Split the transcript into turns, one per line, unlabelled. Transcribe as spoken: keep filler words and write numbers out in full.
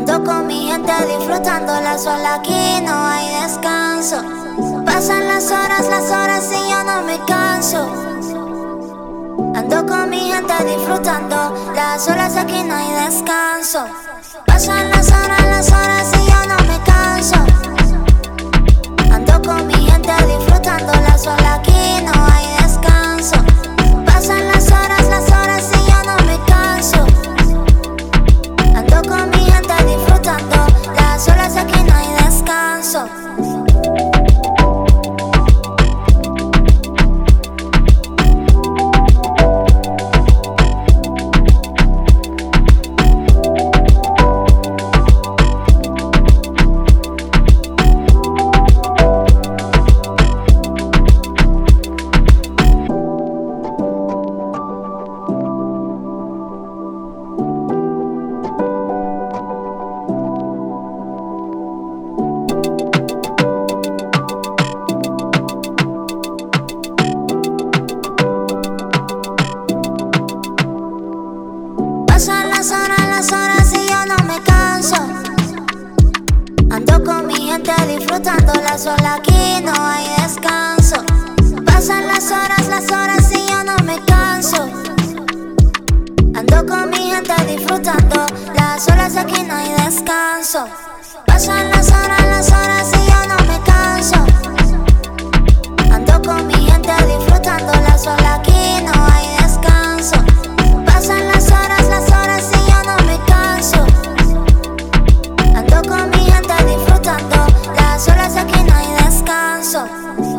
Ando con mi gente disfrutando la sola, aquí no hay descanso. Pasan las horas, las horas y yo no me canso. Ando con mi gente disfrutando las olas, aquí no hay descanso. Pasan las horas, las horas y yo no me canso. Ando con mi gente disfrutando las olas, aquí no hay descanso. Pasan las horas, las horas y yo no me canso. Ando con mi gente disfrutando las olas, aquí no hay descanso. Pasan las horas, las horas y yo no me canso. Ando con mi gente disfrutando la sola, aquí no hay descanso. Pasan las horas, las horas y yo no me canso. Ando con mi gente disfrutando las olas, aquí no hay descanso. Pasan las horas, las horas y yo no me canso. Ando con mi gente disfrutando la sola, aquí no hay descanso. Pasan las horas, las horas y yo no me canso. Ando con mi gente disfrutando las olas, aquí no hay descanso.